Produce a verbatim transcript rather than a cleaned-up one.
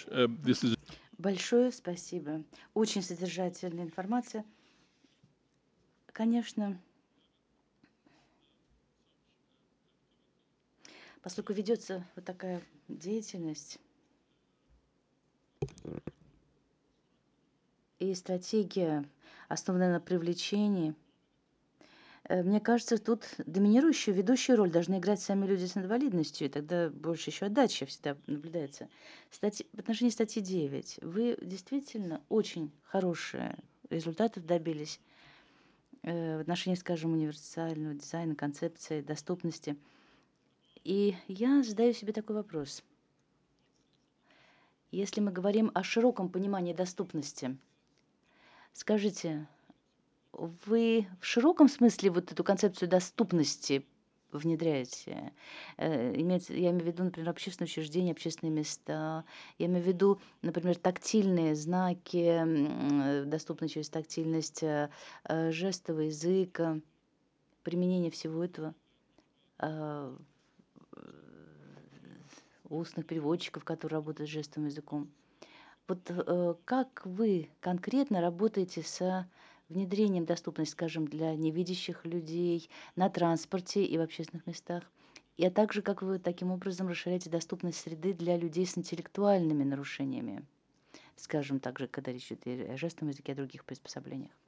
much. Uh, this is Большое спасибо. Очень содержательная информация. Конечно, поскольку ведется вот такая деятельность и стратегия, основанная на привлечении, э, мне кажется, тут доминирующую, ведущую роль должны играть сами люди с инвалидностью, и тогда больше еще отдача всегда наблюдается. Статьи- в отношении статьи девять вы действительно очень хорошие результатов добились э, в отношении, скажем, универсального дизайна, концепции, доступности. И я задаю себе такой вопрос. Если мы говорим о широком понимании доступности, скажите, вы в широком смысле вот эту концепцию доступности внедряете? Э, имеется, я имею в виду, например, общественные учреждения, общественные места. Я имею в виду, например, тактильные знаки, м, э, доступны через тактильность, э, э, жестовый язык, э, применение всего этого, э, устных переводчиков, которые работают с жестовым языком. Вот э, как вы конкретно работаете с внедрением доступности, скажем, для невидящих людей на транспорте и в общественных местах? И а также как вы таким образом расширяете доступность среды для людей с интеллектуальными нарушениями, скажем, также, когда речь идет и о жестовом языке, о других приспособлениях?